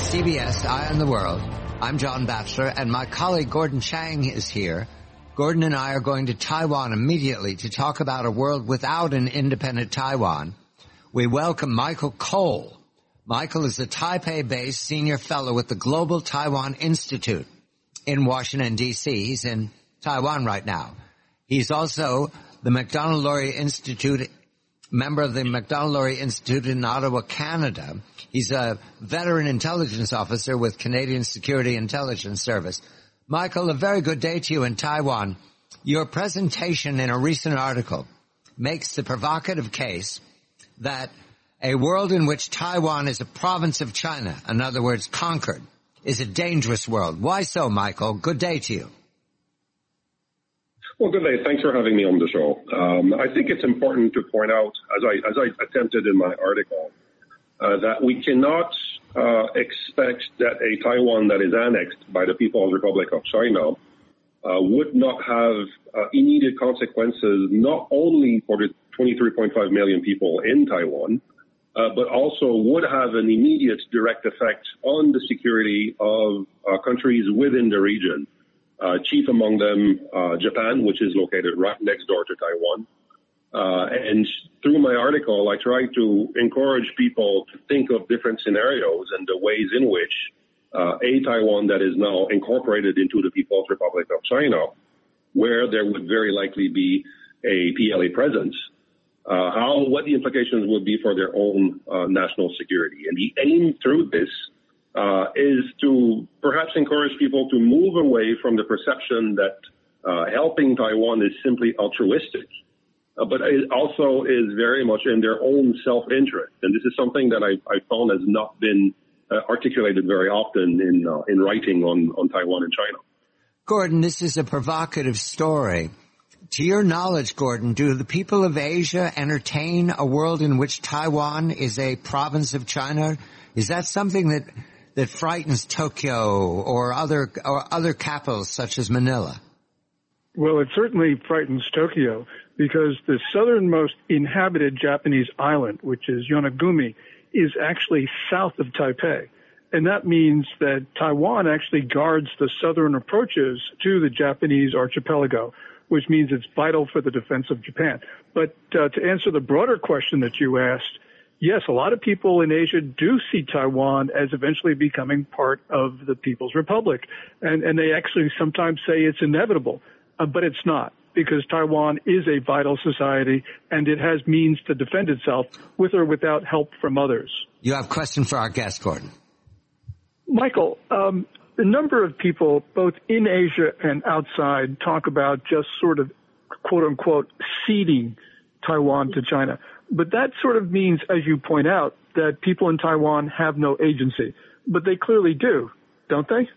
CBS Eye on the World. I'm John Batchelor, and my colleague Gordon Chang is here. Gordon and I are going to Taiwan immediately to talk about a world without an independent Taiwan. We welcome Michael Cole. Michael is a Taipei-based senior fellow with the Global Taiwan Institute in Washington, D.C. He's in Taiwan right now. He's also the Macdonald-Laurier Institute, member of the Macdonald-Laurier Institute in Ottawa, Canada. He's a veteran intelligence officer with Canadian Security Intelligence Service. Michael, a very good day to you in Taiwan. Your presentation in a recent article makes the provocative case that a world in which Taiwan is a province of China, in other words, conquered, is a dangerous world. Why so, Michael? Good day to you. Well, good day. Thanks for having me on the show. I think it's important to point out, as I attempted in my article, that we cannot expect that a Taiwan that is annexed by the People's Republic of China would not have immediate consequences, not only for the 23.5 million people in Taiwan, but also would have an immediate direct effect on the security of countries within the region. Chief among them, Japan, which is located right next door to Taiwan. And through my article, I try to encourage people to think of different scenarios and the ways in which a Taiwan that is now incorporated into the People's Republic of China, where there would very likely be a PLA presence, what the implications would be for their own national security. And the aim through this is to perhaps encourage people to move away from the perception that helping Taiwan is simply altruistic, but it also is very much in their own self-interest. And this is something that I found has not been articulated very often in writing on Taiwan and China. Gordon, this is a provocative story. To your knowledge, Gordon, do the people of Asia entertain a world in which Taiwan is a province of China? Is that something that frightens Tokyo or other capitals such as Manila? Well, it certainly frightens Tokyo because the southernmost inhabited Japanese island, which is Yonaguni, is actually south of Taipei. And that means that Taiwan actually guards the southern approaches to the Japanese archipelago, which means it's vital for the defense of Japan. But to answer the broader question that you asked, yes, a lot of people in Asia do see Taiwan as eventually becoming part of the People's Republic. And they actually sometimes say it's inevitable, but it's not, because Taiwan is a vital society and it has means to defend itself with or without help from others. You have a question for our guest, Gordon. Michael, the number of people, both in Asia and outside, talk about just sort of, quote unquote, ceding Taiwan to China. But that sort of means, as you point out, that people in Taiwan have no agency. But they clearly do, don't they?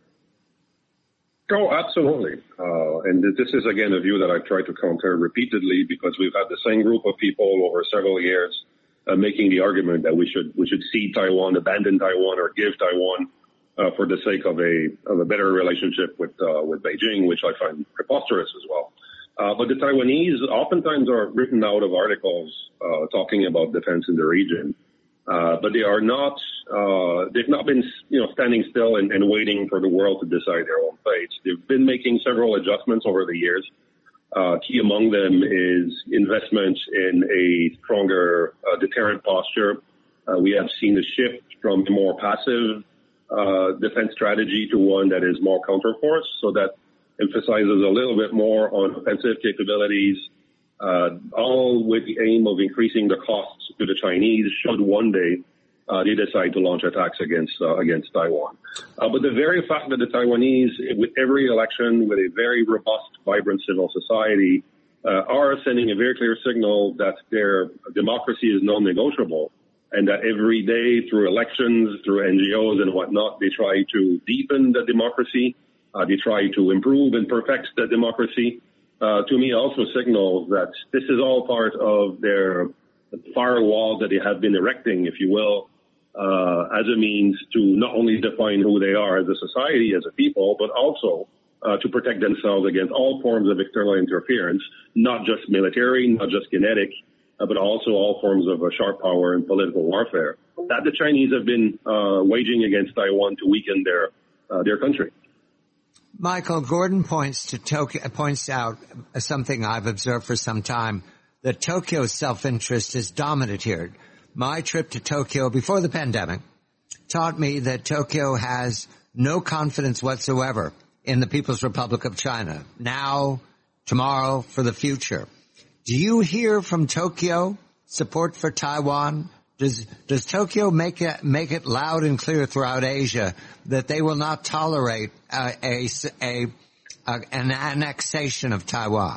Oh, absolutely. And this is, again, a view that I've tried to counter repeatedly because we've had the same group of people over several years making the argument that we should cede Taiwan, abandon Taiwan, or give Taiwan for the sake of a better relationship with Beijing, which I find preposterous as well. But the Taiwanese oftentimes are written out of articles talking about defense in the region, but they are not. They've not been, standing still and waiting for the world to decide their own fate. They've been making several adjustments over the years. Key among them is investment in a stronger deterrent posture. We have seen a shift from a more passive defense strategy to one that is more counterforce, so that emphasizes a little bit more on offensive capabilities, all with the aim of increasing the costs to the Chinese should one day they decide to launch attacks against Taiwan. But the very fact that the Taiwanese, with every election, with a very robust, vibrant civil society, are sending a very clear signal that their democracy is non-negotiable, and that every day through elections, through NGOs and whatnot, they try to deepen the democracy. They try to improve and perfect the democracy. To me, also signals that this is all part of their firewall that they have been erecting, if you will, as a means to not only define who they are as a society, as a people, but also to protect themselves against all forms of external interference, not just military, not just kinetic, but also all forms of sharp power and political warfare that the Chinese have been waging against Taiwan to weaken their country. Michael, Gordon points out something I've observed for some time, that Tokyo's self-interest is dominant here. My trip to Tokyo before the pandemic taught me that Tokyo has no confidence whatsoever in the People's Republic of China, now, tomorrow, for the future. Do you hear from Tokyo support for Taiwan? Does Tokyo make it loud and clear throughout Asia that they will not tolerate an annexation of Taiwan?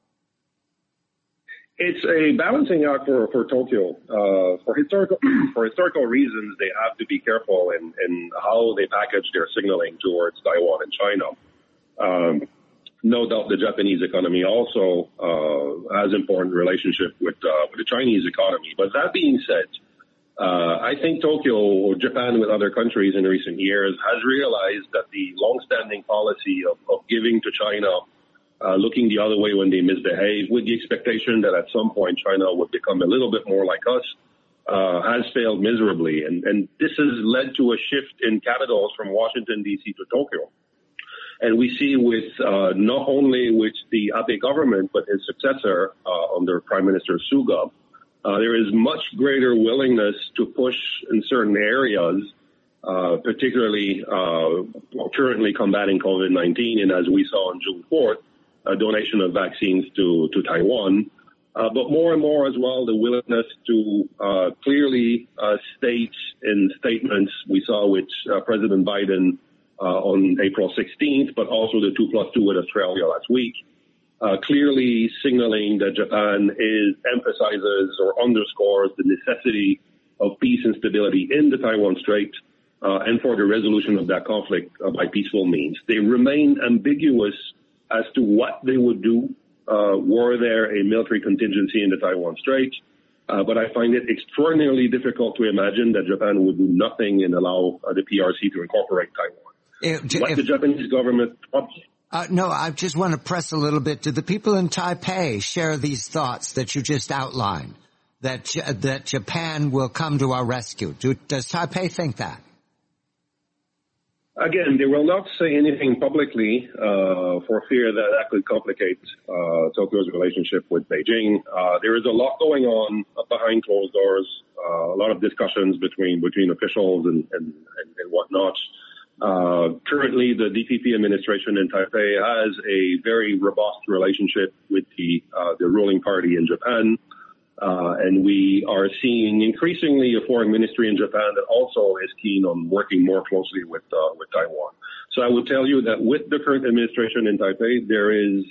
It's a balancing act for Tokyo. For historical reasons, they have to be careful in how they package their signaling towards Taiwan and China. No doubt the Japanese economy also has important relationship with the Chinese economy. But that being said, I think Tokyo, or Japan with other countries in recent years, has realized that the long-standing policy of giving to China, looking the other way when they misbehave, with the expectation that at some point China would become a little bit more like us, has failed miserably. And this has led to a shift in capitals from Washington, D.C. to Tokyo. And we see with not only with the Abe government, but his successor under Prime Minister Suga, there is much greater willingness to push in certain areas, particularly currently combating COVID-19, and as we saw on June 4th, a donation of vaccines to Taiwan, but more and more as well the willingness to clearly state in statements we saw with President Biden on April 16th, but also the 2+2 with Australia last week, clearly signaling that Japan emphasizes or underscores the necessity of peace and stability in the Taiwan Strait and for the resolution of that conflict by peaceful means. They remain ambiguous as to what they would do were there a military contingency in the Taiwan Strait. But I find it extraordinarily difficult to imagine that Japan would do nothing and allow the PRC to incorporate Taiwan. What the Japanese government... No, I just want to press a little bit. Do the people in Taipei share these thoughts that you just outlined, that Japan will come to our rescue? Does Taipei think that? Again, they will not say anything publicly for fear that could complicate Tokyo's relationship with Beijing. There is a lot going on behind closed doors, a lot of discussions between officials and whatnot. Currently, the DPP administration in Taipei has a very robust relationship with the ruling party in Japan. And we are seeing increasingly a foreign ministry in Japan that also is keen on working more closely with Taiwan. So I would tell you that with the current administration in Taipei, there is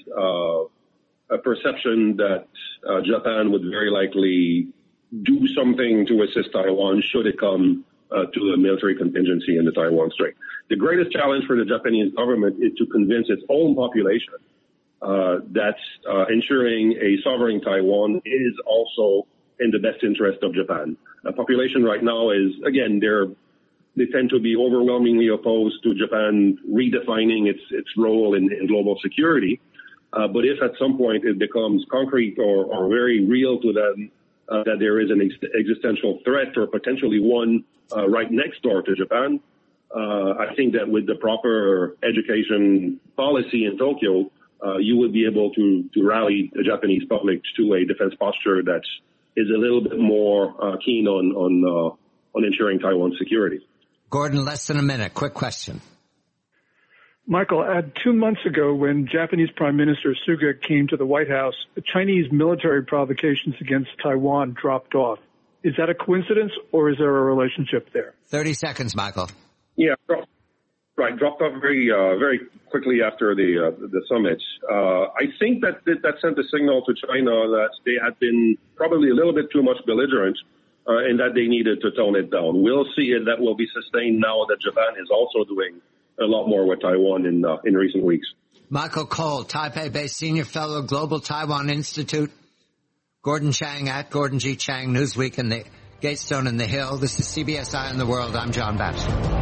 a perception that Japan would very likely do something to assist Taiwan should it come to a military contingency in the Taiwan Strait. The greatest challenge for the Japanese government is to convince its own population that ensuring a sovereign Taiwan is also in the best interest of Japan. The population right now is, again, they tend to be overwhelmingly opposed to Japan redefining its role in global security. But if at some point it becomes concrete or very real to them that there is an existential threat or potentially one right next door to Japan, I think that with the proper education policy in Tokyo, you would be able to rally the Japanese public to a defense posture that is a little bit more keen on ensuring Taiwan's security. Gordon, less than a minute. Quick question. Michael, 2 months ago when Japanese Prime Minister Suga came to the White House, the Chinese military provocations against Taiwan dropped off. Is that a coincidence or is there a relationship there? 30 seconds, Michael. Yeah, right. Dropped off very quickly after the summit. I think that sent a signal to China that they had been probably a little bit too much belligerent and that they needed to tone it down. We'll see if that will be sustained now that Japan is also doing a lot more with Taiwan in recent weeks. Michael Cole, Taipei-based Senior Fellow, Global Taiwan Institute. Gordon Chang at Gordon G. Chang, Newsweek, and the Gatestone and the Hill. This is CBS Eye on the World. I'm John Batchelor.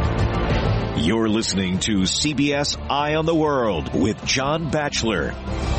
You're listening to CBS Eye on the World with John Batchelor.